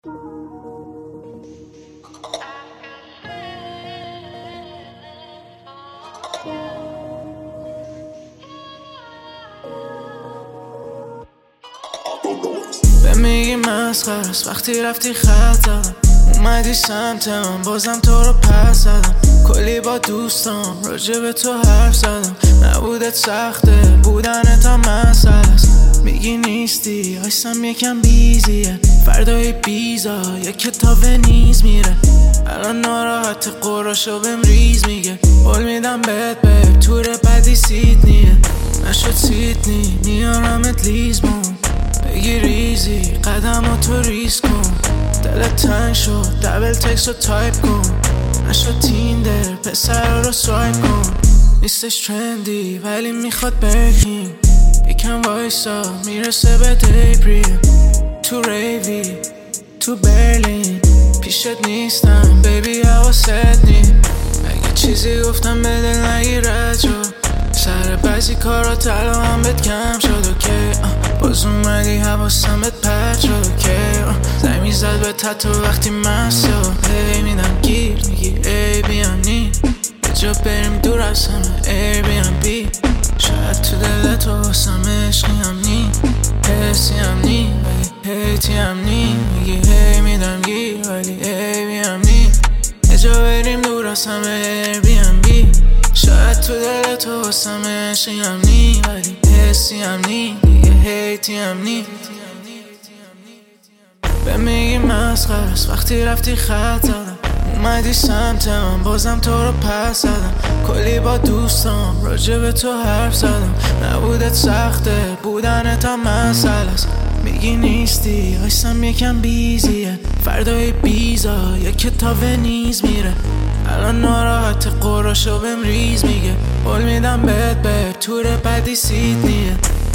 به میگی مسخره است وقتی رفتی خط زدم، اومدی سمت من بازم تو رو پس زدم. کلی با دوستام راجع به تو حرف زدم، نبودت سخته بودنت هم مسئله است. میگی نیستی آیسم یکم بیزیه، فردای بیزا یک کتاب ونیز میره. الان ناراحت قراشو بهم ریز میگه، قول میدم بهت بر تور بعدی سیدنیه. نشد سیدنی میارمت لیزبون، بگی ریزی قدم تو ریز کن. دلت تنگ شد دبل تکس رو تایپ کن، نشد تیندر پسر رو سوایپ کن. نیستش ترندی ولی میخواد برکینگ، یکم وایسا میرسه به دیپریم. تو ریوی تو برلین پیشت نیستم بیبی حواست نی. اگه چیزی گفتم به دل نگیر رد شد، سر بعضی کارا تلا هم بهت کم شد. اوکی باز اومدی حواسم بهت پرد شد. اوکی زنگ میزد به تتو وقتی مست شد. هی میدم گیر میگی ای بیام نی، یه جا بریم دور از همه ایر بیام بی. شاید تو دلت واسم عشقی هم نی، حسی هم نی ولی هیتی هم نی. میگی هی میدم گیر ولی ای بیام نی، یه جا بریم دور از همه ایر بیام بی. شاید تو دلت واسم عشقی هم نی ولی حسی هم نی، دیگه هیتی هم نی. به میگی مسخره است وقتی رفتی خط زدم، اومدی سمت من بازم تو رو پس زدم. کلی با دوستام راجع به تو حرف زدم، نبودت سخته بودنت هم مسئله است. میگی نیستی آیسم یکم بیزیه، فردای بیزا یک کتاب ونیز میره. الان ناراحت قراشو بهم ریز میگه، قول میدم بهت بر تور بعدی سیدنیه.